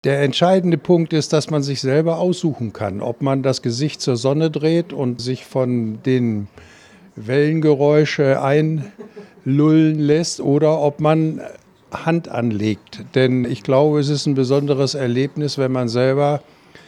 Der entscheidende Punkt ist, dass man sich selber aussuchen kann, ob man das Gesicht zur Sonne dreht und sich von den Wellengeräusche einlullen lässt oder ob man Hand anlegt. Denn ich glaube, es ist ein besonderes Erlebnis, wenn man selber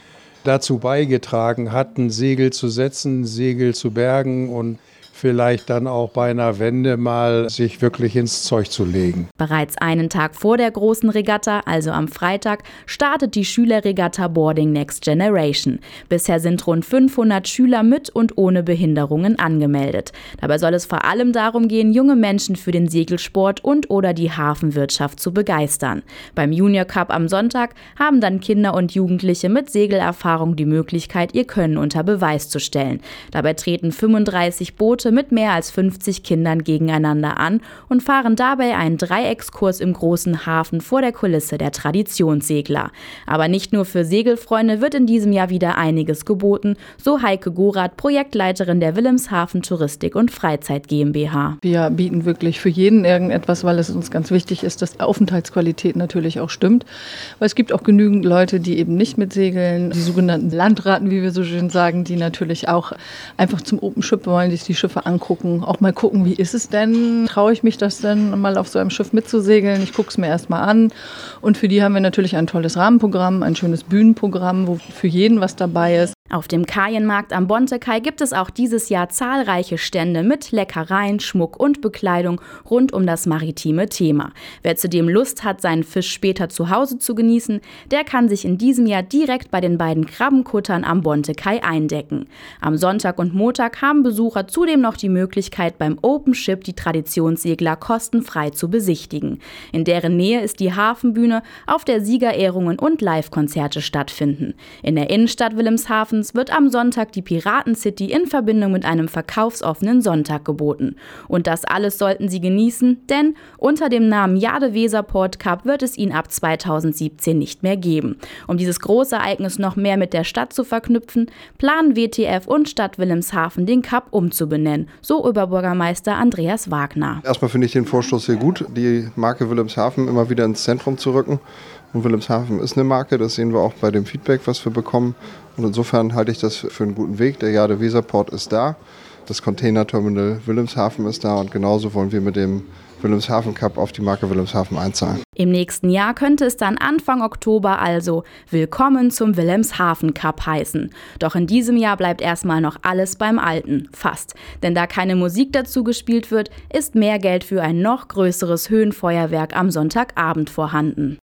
dazu beigetragen hat, ein Segel zu setzen, ein Segel zu bergen und vielleicht dann auch bei einer Wende mal sich wirklich ins Zeug zu legen. Bereits einen Tag vor der großen Regatta, also am Freitag, startet die Schülerregatta Boarding Next Generation. Bisher sind rund 500 Schüler mit und ohne Behinderungen angemeldet. Dabei soll es vor allem darum gehen, junge Menschen für den Segelsport und/oder die Hafenwirtschaft zu begeistern. Beim Junior Cup am Sonntag haben dann Kinder und Jugendliche mit Segelerfahrung die Möglichkeit, ihr Können unter Beweis zu stellen. Dabei treten 35 Boote mit mehr als 50 Kindern gegeneinander an und fahren dabei einen Dreieckskurs im großen Hafen vor der Kulisse der Traditionssegler. Aber nicht nur für Segelfreunde wird in diesem Jahr wieder einiges geboten, so Heike Gorath, Projektleiterin der Wilhelmshaven Touristik und Freizeit GmbH. Wir bieten wirklich für jeden irgendetwas, weil es uns ganz wichtig ist, dass die Aufenthaltsqualität natürlich auch stimmt. Weil es gibt auch genügend Leute, die eben nicht mitsegeln, die sogenannten Landratten, wie wir so schön sagen, die natürlich auch einfach zum Open Ship wollen, sich die Schiffe angucken, auch mal gucken, wie ist es denn? Traue ich mich das denn, mal auf so einem Schiff mitzusegeln? Ich gucke es mir erst mal an. Und für die haben wir natürlich ein tolles Rahmenprogramm, ein schönes Bühnenprogramm, wo für jeden was dabei ist. Auf dem Kaienmarkt am Bontekai gibt es auch dieses Jahr zahlreiche Stände mit Leckereien, Schmuck und Bekleidung rund um das maritime Thema. Wer zudem Lust hat, seinen Fisch später zu Hause zu genießen, der kann sich in diesem Jahr direkt bei den beiden Krabbenkuttern am Bontekai eindecken. Am Sonntag und Montag haben Besucher zudem noch die Möglichkeit, beim Open Ship die Traditionssegler kostenfrei zu besichtigen. In deren Nähe ist die Hafenbühne, auf der Siegerehrungen und Live-Konzerte stattfinden. In der Innenstadt Wilhelmshaven wird am Sonntag die Piraten-City in Verbindung mit einem verkaufsoffenen Sonntag geboten. Und das alles sollten Sie genießen, denn unter dem Namen Jade-Weser-Port Cup wird es ihn ab 2017 nicht mehr geben. Um dieses große Ereignis noch mehr mit der Stadt zu verknüpfen, planen WTF und Stadt Wilhelmshaven den Cup umzubenennen, so Oberbürgermeister Andreas Wagner. Erstmal finde ich den Vorstoß sehr gut, die Marke Wilhelmshaven immer wieder ins Zentrum zu rücken. Und Wilhelmshaven ist eine Marke, das sehen wir auch bei dem Feedback, was wir bekommen. Und insofern halte ich das für einen guten Weg. Der Jade-Weser-Port ist da, das Containerterminal Wilhelmshaven ist da und genauso wollen wir mit dem Wilhelmshaven Cup auf die Marke Wilhelmshaven einzahlen. Im nächsten Jahr könnte es dann Anfang Oktober also Willkommen zum Wilhelmshaven Cup heißen. Doch in diesem Jahr bleibt erstmal noch alles beim Alten, fast. Denn da keine Musik dazu gespielt wird, ist mehr Geld für ein noch größeres Höhenfeuerwerk am Sonntagabend vorhanden.